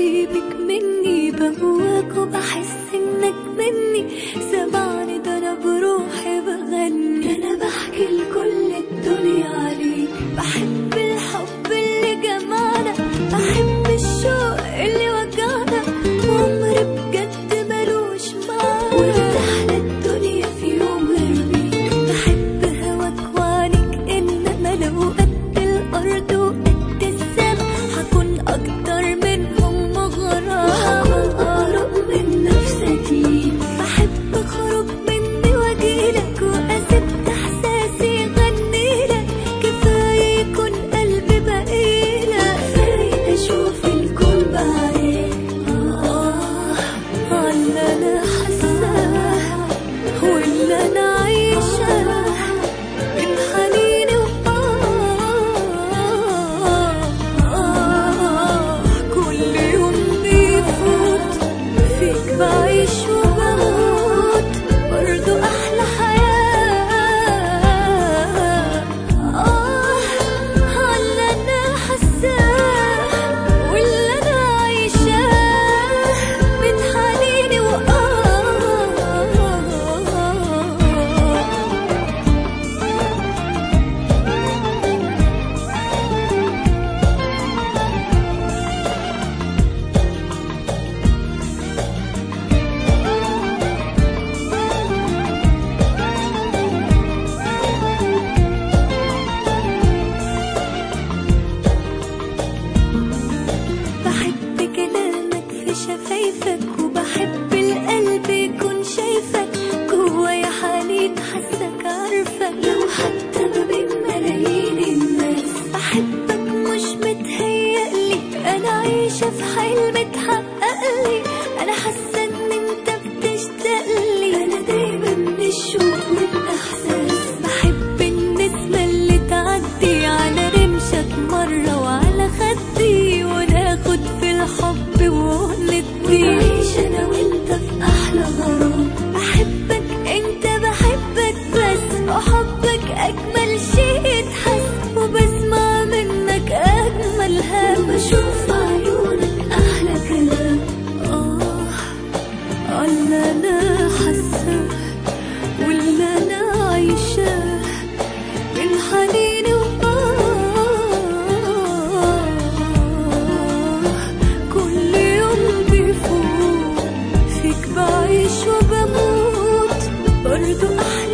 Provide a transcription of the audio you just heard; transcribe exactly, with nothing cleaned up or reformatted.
حبيبك مني، بهواك وبحس انك مني، سمعني ده انا بروحي بغني، انا بحكي لكل الدنيا عليك، بحب الحب اللي جمعنا، بحب الشوق اللي وجعنا، وعمري بجد ملوش معنى، وارتاح الدنيا في يوم غير بيك، بحب هواك وعنيك، انما لو قد الارض وقد السما هكون اكتر منهم مغرى، وهكون اقرب من نفسك ليك، بحب اخرج مني واجيلك، واسيب احساسي يغنيلك، كفايه يكون قلبي بقيلك، كفايه اشوف الكون بعينيك، اه اللي انا حاساه واللي انا عايشاه من حنيني، وآه كل يوم بيفوت فيك بعيش وبموت، برضو أحلى حياة، آه اللي أنا حاساه واللي أنا عايشاه من حنيني، وآه بحب كلامك في شفايفك، وبحب القلب يكون شايفك، جوايا حنين حاسك عارفك، لو حتى ما بين ملايين الناس، بحبك مش متهيألي، انا عايشة في حلم اتحققلي، انا حاسة ان انت بتشتاقلي، انا دايما من الشوق والاحساس، بحب النسمة اللي تعدي على رمشك مرة وعلى خدي، وناخد في الحب وندي، ونعيش انا وانت في احلى غرام، بحبك انت بحبك بس، وحبك اجمل شيء يتحس، وبسمع منك اجمل هم، بشوف عيونك احلى كلام، اه اللي انا حاساه واللي انا عايشاه من حنيني، وآه كل يوم بيفوت فيك بعيش وبموت، برضو أحلى